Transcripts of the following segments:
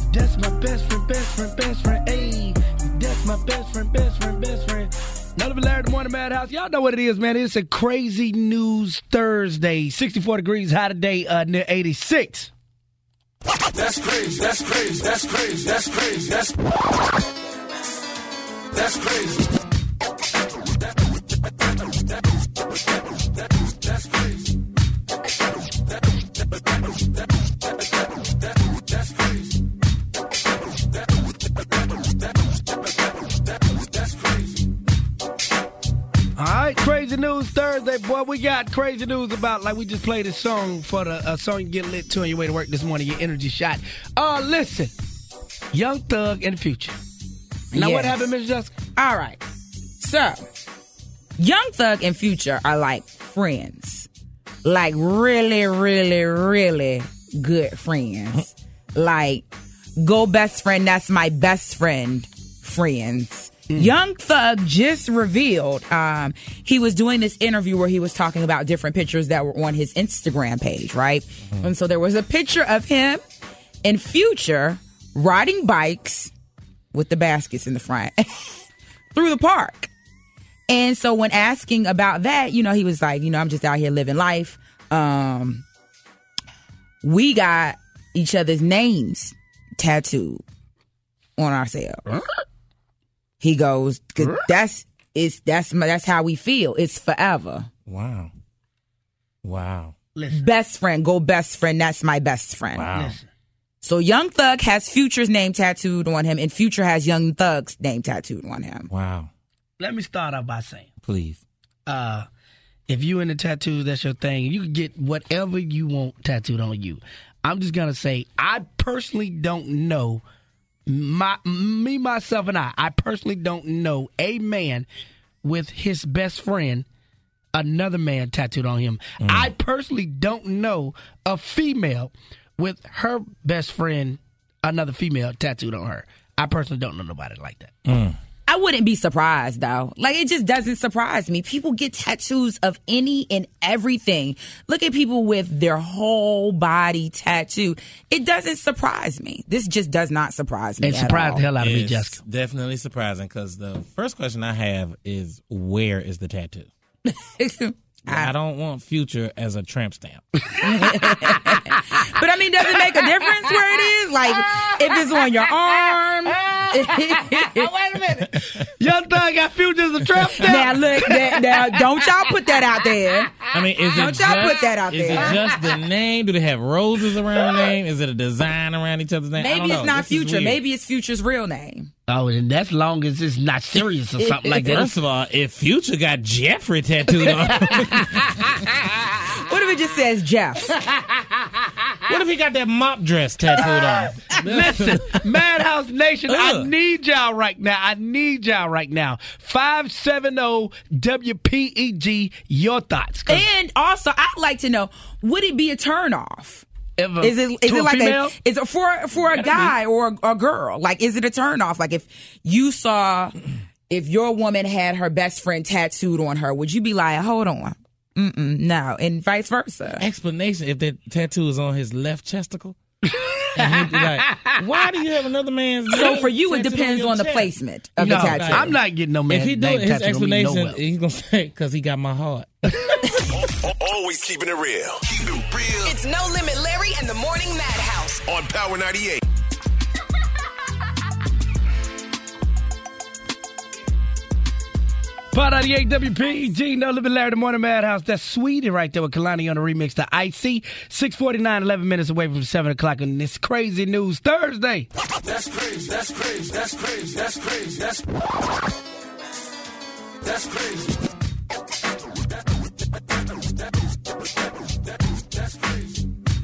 That's my best friend, ayy. That's my best friend. Another Larry the Morning Madhouse. Y'all know what it is, man. It's a crazy news Thursday. 64 degrees high today, near 86. That's crazy. That's crazy. That's crazy. That's crazy. That's crazy. That's crazy. All right, crazy news Thursday, boy. We got crazy news about, like we just played a song for the song you get lit to on your way to work this morning, your energy shot. Listen, Young Thug and Future. Now, what happened, Mr. Jessica? All right. So, Young Thug and Future are like friends. Like really, really, really good friends. Like, go best friend, that's my best friend friends. Young Thug just revealed he was doing this interview where he was talking about different pictures that were on his Instagram page, right? And so there was a picture of him and Future riding bikes with the baskets in the front through the park. And so when asking about that, you know, he was like, you know, I'm just out here living life. We got each other's names tattooed on ourselves. He goes, cause that's how we feel. It's forever. Wow. Listen. Best friend, go best friend. That's my best friend. Wow. Listen. So Young Thug has Future's name tattooed on him, and Future has Young Thug's name tattooed on him. Wow. Let me start off by saying, Please. if you into tattoos, that's your thing. You can get whatever you want tattooed on you. I'm just gonna say, I personally don't know. Myself, and I personally don't know a man with his best friend, another man tattooed on him. I personally don't know a female with her best friend, another female tattooed on her. I personally don't know nobody like that. I wouldn't be surprised, though. Like, it just doesn't surprise me. People get tattoos of any and everything. Look at people with their whole body tattooed. It doesn't surprise me. This just does not surprise me. It surprised the hell out of me, It's Jessica. definitely surprising because the first question I have is, where is the tattoo? I don't want Future as a tramp stamp. But I mean, does it make a difference where it is? Like, if it's on your arm. Wait a minute. Young Thug got Future as a trap stamp. Now, look, now, don't y'all put that out there. I mean, is Don't it y'all just, put that out is there. it just the name? Do they have roses around the name? Is it a design around each other's name? I don't Maybe know. it's not This is Future. weird. Maybe it's Future's real name. Oh, and that's long as it's not serious or something like that. First of all, if Future got Jeffrey tattooed on, What if it just says Jeff? what if he got that mop dress tattooed on? Listen, Madhouse Nation, I Ugh. need y'all right now. 570 WPEG, your thoughts. 'Cause And also, I'd like to know, would it be a turnoff? if a- Is it to a like female? is it for a guy or a girl? Like, is it a turnoff? Like, if your woman had her best friend tattooed on her, would you be like, hold on, no, and vice versa? Explanation: if that tattoo is on his left chesticle, and he'd be like, "Why do you have another man's?" So for you, it tattooed depends your on the chest? placement of No, the tattoo. I'm not getting no man If he do name it, his tattooed on me explanation, nowhere. he's gonna say, "Because he got my heart." Always keeping it real. Keep it real It's No Limit Larry and the Morning Madhouse. on Power 98. Part 98 WPEG, No Limit Larry, the Morning Madhouse. That's Sweetie right there with Kalani on the remix to IC. 6:49, 11 minutes away from 7 o'clock on this crazy news Thursday. That's crazy. That's crazy. That's crazy. That's crazy. That's crazy. That's crazy.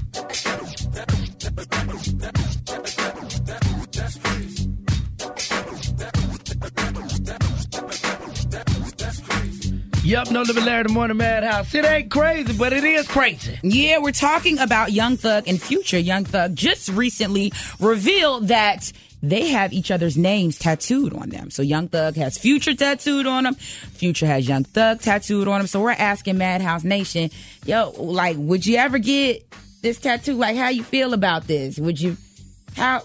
Yup, No Limit Larry, the Morning Madhouse. It ain't crazy, but it is crazy. Yeah, we're talking about Young Thug and Future. Young Thug just recently revealed that they have each other's names tattooed on them. So Young Thug has Future tattooed on him. Future has Young Thug tattooed on him. So we're asking Madhouse Nation, yo, like, would you ever get this tattoo? Like, how you feel about this? Would you, how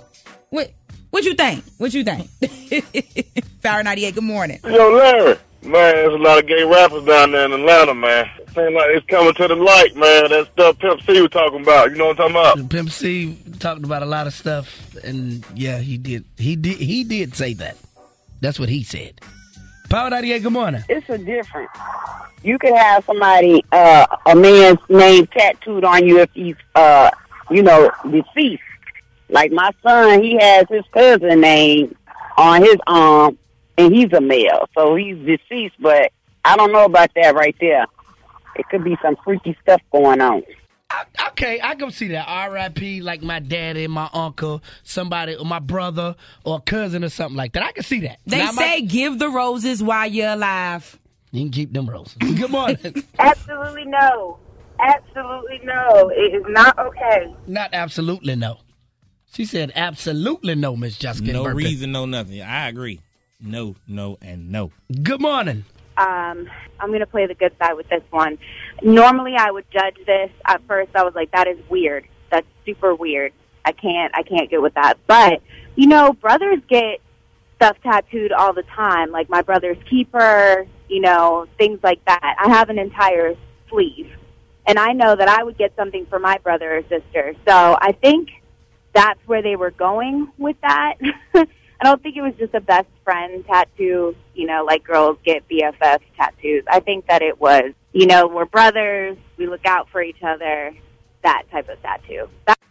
What you think? Power 98, good morning. Yo, Larry. Man, there's a lot of gay rappers down there in Atlanta, man. Seems like it's coming to the light, man. That stuff Pimp C was talking about. You know what I'm talking about? Pimp C talked about a lot of stuff, and yeah, he did say that. That's what he said. Power 98, good morning. It's a difference. You could have somebody, a man's name tattooed on you if he's, deceased. Like my son, he has his cousin's name on his arm, and he's a male, so he's deceased, but I don't know about that right there. It could be some freaky stuff going on. Okay, I can see that. R.I.P. like my daddy, my uncle, somebody, or my brother, or cousin, or something like that. I can see that. They say give the roses while you're alive. You can keep them roses. Good morning. Absolutely no. Absolutely no. It is not okay. Not absolutely no. She said absolutely no, Miss Jessica. No reason, no nothing. I agree. No, and no. Good morning. I'm going to play the good side with this one. Normally, I would judge this. At first, I was like, that is weird. That's super weird. I can't get with that. But, brothers get stuff tattooed all the time, like my brother's keeper, things like that. I have an entire sleeve. And I know that I would get something for my brother or sister. So I think that's where they were going with that. I don't think it was just a best friend tattoo, like girls get BFF tattoos. I think that it was, we're brothers, we look out for each other, that type of tattoo.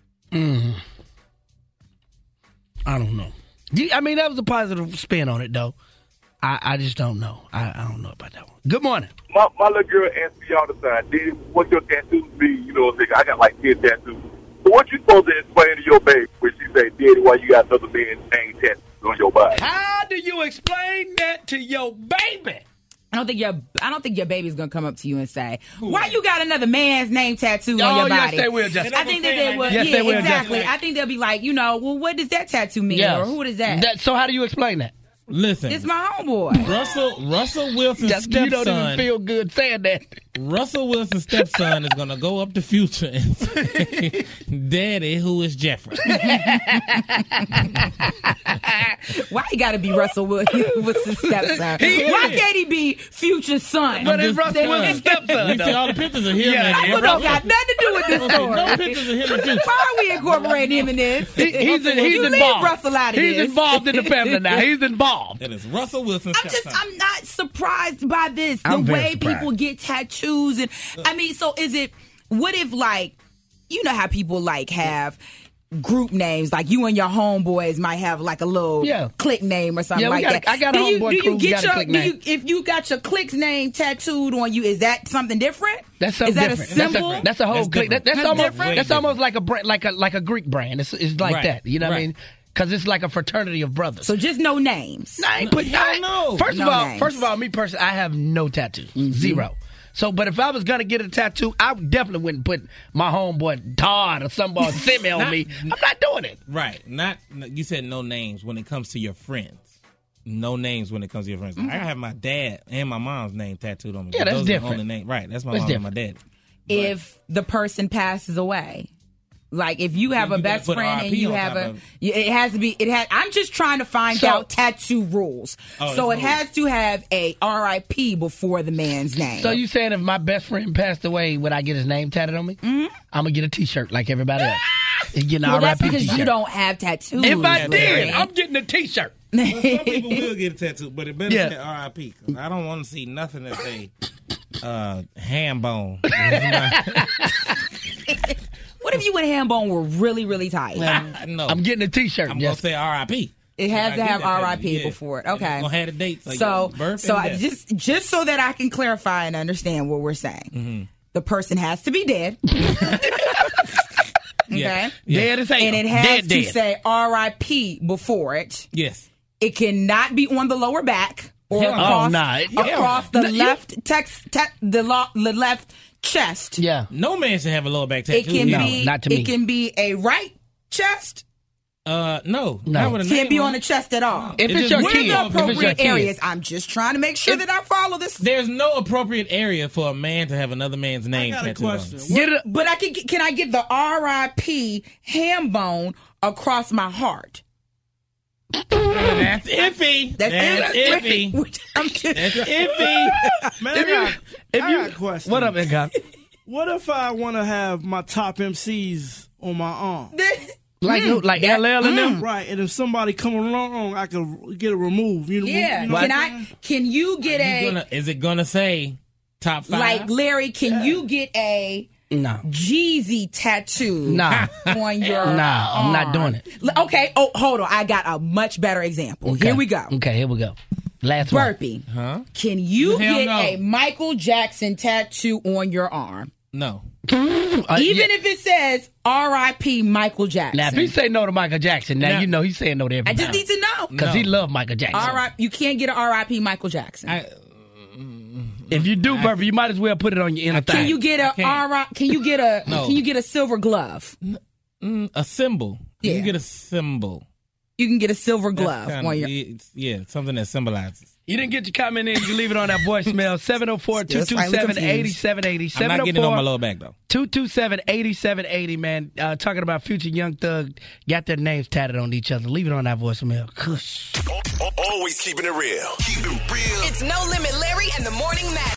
I don't know. That was a positive spin on it, though. I just don't know. I don't know about that one. Good morning. My little girl asks me all the time, Daddy, what your tattoos be? I got like 10 tattoos. So what you supposed to explain to your baby when she say, Daddy, why you got another man's name tattooed on your body? How do you explain that to your baby? I don't think your baby's gonna come up to you and say, "Why you got another man's name tattooed on your body?" Yes, they will. Justin. I think that they will. Yes, yeah, they will, exactly. Justin. I think they'll be like, well, what does that tattoo mean, or who is that? So how do you explain that? Listen, it's my homeboy. Russell Wilson's stepson. You don't even feel good saying that. Russell Wilson's stepson is going to go up to Future and say, Daddy, who is Jeffrey? Why he got to be Russell Wilson's stepson? Why can't he be Future's son? But it's Russell Wilson's stepson. We see all the pictures of him. That don't got nothing to do with this story. No pictures of him and Future. Why are we incorporating him in this? He's you involved. Leave Russell out of He's this. involved in the family now. He's involved. That is Russell Wilson's stepson. I'm not surprised by this. The way people get tattoos and so what if how people have group names, like you and your homeboys might have like a little clique name or something that. I got a homeboy crew. We got a clique name. If you got your clique's name tattooed on you, is that something different? That's something different. Is that a symbol? That's a whole clique. That's almost like a brand, like a Greek brand. It's like right. That. You know what I mean? Because it's like a fraternity of brothers. So just no names. First of all, me personally, I have no tattoos. Mm-hmm. Zero. So, but if I was going to get a tattoo, I definitely wouldn't put my homeboy Todd or somebody Simi on me. I'm not doing it. Right. You said no names when it comes to your friends. No names when it comes to your friends. Mm-hmm. I have my dad and my mom's name tattooed on me. Yeah, that's different. Right. That's my mom and my dad. If the person passes away. Like if you have a best friend and you have I'm just trying to find out tattoo rules. So it has to have a RIP before the man's name. So you saying if my best friend passed away, would I get his name tatted on me? Mm-hmm. I'm going to get a t-shirt like everybody else. That's because t-shirt. You don't have tattoos. If I did, I'm getting a t-shirt. Well, some people will get a tattoo, but it better say RIP. Because I don't want to see nothing that say ham bone. What if you and Hambone were really, really tight? No. I'm getting a t-shirt. I'm going to say RIP. It has to have RIP before it. Okay. It's going to have the dates. Like so just so that I can clarify and understand what we're saying. Mm-hmm. The person has to be dead. Okay. Dead is and it has to say RIP before it. Yes. It cannot be on the lower back or across the left chest. Yeah. No man should have a lower back tattoo. It can be not to me. It can be a right chest. No. It can't be on the chest at all. If it's your kid. What are the appropriate areas? I'm just trying to make sure that I follow this. There's no appropriate area for a man to have another man's name tattooed on. But can I get the RIP ham bone across my heart? That's iffy. That's iffy. I'm just, That's iffy. Man, I got a question. What up, Econ? What if I want to have my top MCs on my arm? Like LL and them? Right, and if somebody come along, I can get it removed. You know, yeah. you know Can you get Is it gonna say top 5? like Larry? Can you get a No. Jeezy tattoo on your I'm not doing it. Okay. Oh, hold on. I got a much better example. Okay. Here we go. Okay, here we go. Last one. Burpee. Can you Hell get no. a Michael Jackson tattoo on your arm? No. Even if it says R.I.P. Michael Jackson. Now, if he say no to Michael Jackson, now No. you know he's saying no to I everybody. just need to know. Because he loved Michael Jackson. You can't get an R.I.P. Michael Jackson. If you do, Burpee, you might as well put it on your inner thigh. Can you get a Can you get a No. Can you get a silver glove? A symbol. Yeah. You get a symbol. You can get a silver That's glove kinda- on your. yeah, something that symbolizes. You didn't get your comment in, you leave it on that voicemail, 704-227-8780. I'm not getting it on my lower back, though. 227-8780, man. Talking about Future, Young Thug, got their names tatted on each other. Leave it on that voicemail. Kush. Always keeping it real. Keep it real. It's No Limit Larry and the Morning Madhouse.